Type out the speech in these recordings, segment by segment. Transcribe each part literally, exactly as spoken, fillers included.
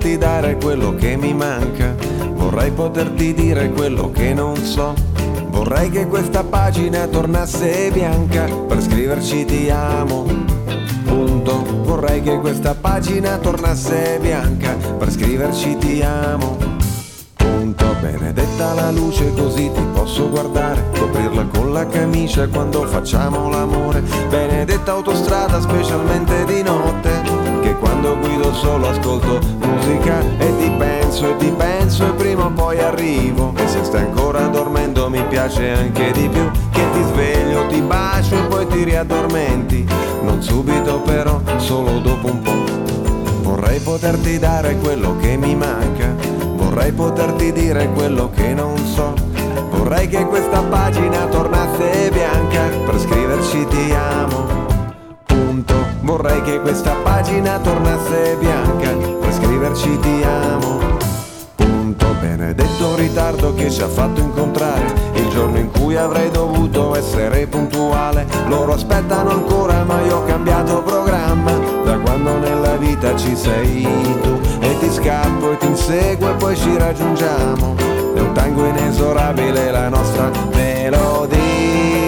poterti dare quello che mi manca, vorrei poterti dire quello che non so. Vorrei che questa pagina tornasse bianca per scriverci ti amo, punto. Vorrei che questa pagina tornasse bianca per scriverci ti amo, punto. Benedetta la luce, così ti posso guardare, coprirla con la camicia quando facciamo l'amore. Benedetta autostrada, specialmente di notte, che quando guido solo ascolto musica e ti penso e ti penso e prima o poi arrivo. E se stai ancora dormendo mi piace anche di più, che ti sveglio, ti bacio e poi ti riaddormenti, non subito però, solo dopo un po'. Vorrei poterti dare quello che mi manca, vorrei poterti dire quello che non so. Vorrei che questa pagina tornasse bianca per scriverci ti amo, punto. Vorrei che questa pagina tornasse bianca per scriverci ti amo, punto. Benedetto ritardo che ci ha fatto incontrare il giorno in cui avrei dovuto essere puntuale. Loro aspettano ancora ma io ho cambiato programma, da quando nella vita ci sei tu. E ti scappo e ti inseguo e poi ci raggiungiamo, è un tango inesorabile la nostra melodia.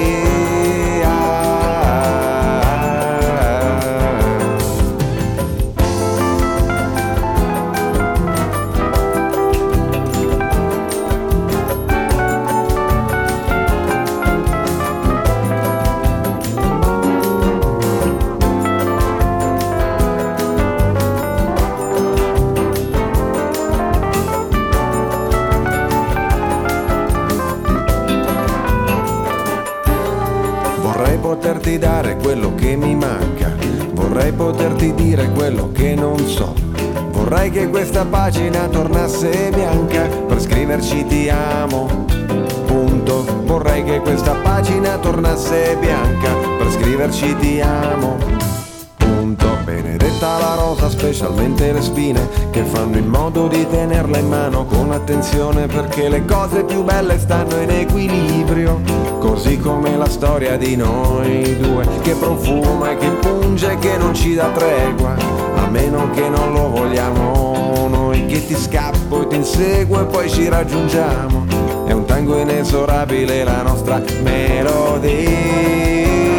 Poterti dare quello che mi manca, vorrei poterti dire quello che non so. Vorrei che questa pagina tornasse bianca per scriverci ti amo, punto. Vorrei che questa pagina tornasse bianca per scriverci ti amo, punto. Benedetta la rosa, specialmente le spine, che fanno in modo di tenerla in mano con attenzione, perché le cose più belle stanno in equilibrio, così come la storia di noi due, che profuma e che punge e che non ci dà tregua, a meno che non lo vogliamo noi. Che ti scappo e ti inseguo e poi ci raggiungiamo, è un tango inesorabile la nostra melodia.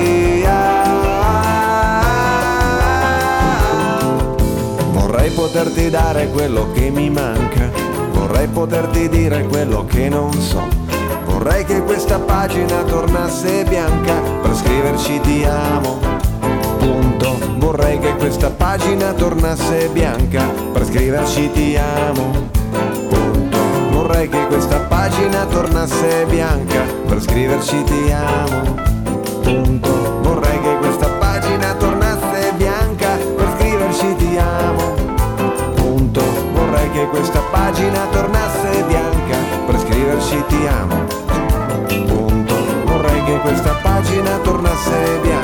Vorrei poterti dare quello che mi manca, vorrei poterti dire quello che non so. Vorrei che questa pagina tornasse bianca per scriverci ti amo, punto. Vorrei che questa pagina tornasse bianca per scriverci ti amo, punto. Vorrei che questa pagina tornasse bianca per scriverci ti amo, punto. Vorrei che questa pagina tornasse bianca per scriverci ti amo, punto. Vorrei che questa pagina tornasse bianca per scriverci ti amo, punto. Vorrei che questa pagina tornasse bianca